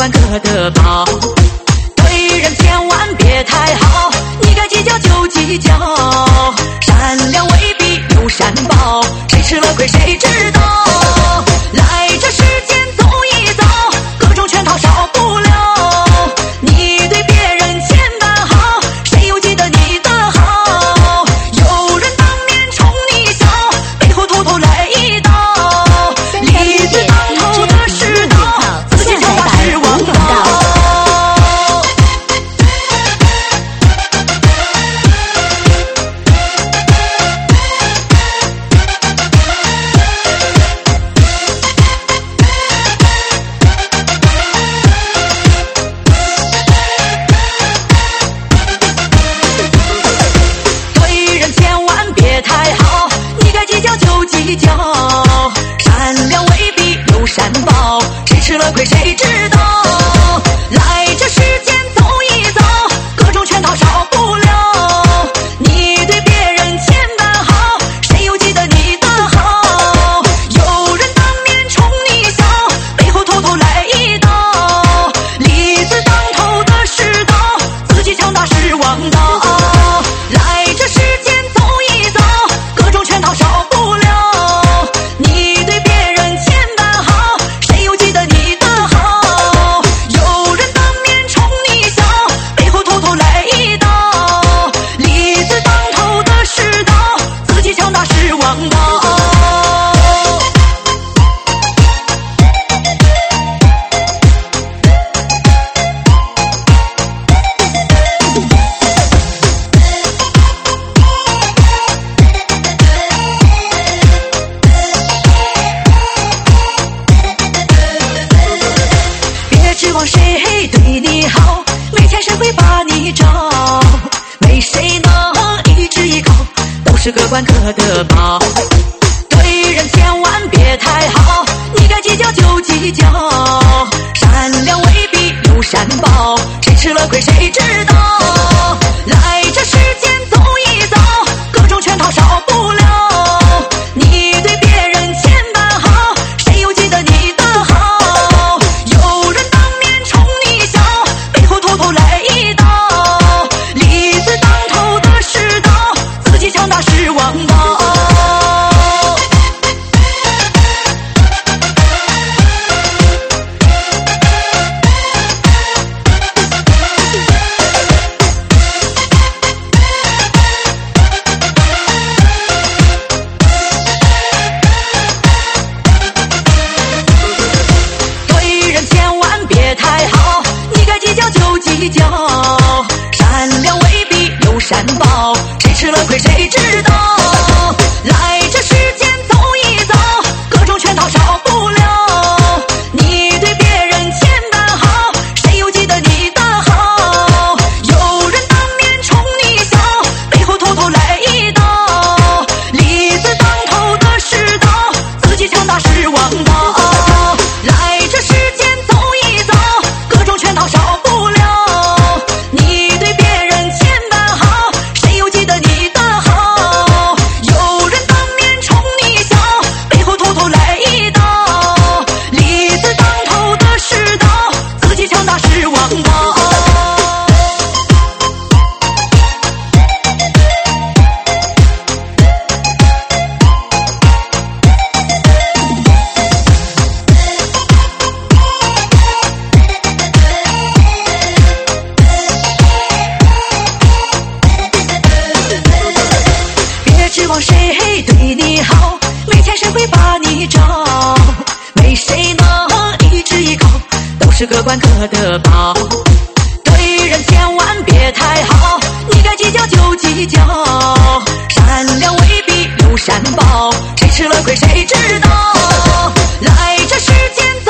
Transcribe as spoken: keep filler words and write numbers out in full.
管各得饱。对人千万别太好，你该计较就计较，善良未必有善报，谁吃了亏谁知道。来这世间走一遭，各种圈套少不了。你对别人千般好，谁又记得你的好？有人当面冲你笑，背后偷偷来一刀。利字当头的世道，自己才把失望到。计较，善良未必有善报，谁吃了亏谁知道。来这世间走一遭，各种圈套少不了。你对别人千般好，谁又记得你的好？有人当面冲你笑，背后偷偷来一刀。利字当头的世道，自己强大是王道。来这世间走一遭，各种圈套少不了。指望谁对你好，没钱谁会把你找？没谁能一直依靠，都是各管各得饱。对人千万别太好，你该计较就计较，善良未必有善报，谁吃了亏谁知道。来这世间走一遭，各种圈套少不了。你对别人千般好，谁又记得你的好？有人当面冲你笑，背后偷偷来一刀。利字当头的世道，自己强大是王道。计较，善良未必有善报，谁吃了亏谁知道。来这世间走一遭，各种圈套少不了。你对别人千般好，谁又记得你的好？有人当面冲你笑，背后偷偷来一刀。利字当头的世道，自己强大是王道。来这世间走一遭，各种圈套少不了。指望谁对你好，没钱谁会把你找？没谁能一直依靠，都是各管各得饱。对人千万别太好，你该计较就计较，善良未必有善报，谁吃了亏谁知道。来这世间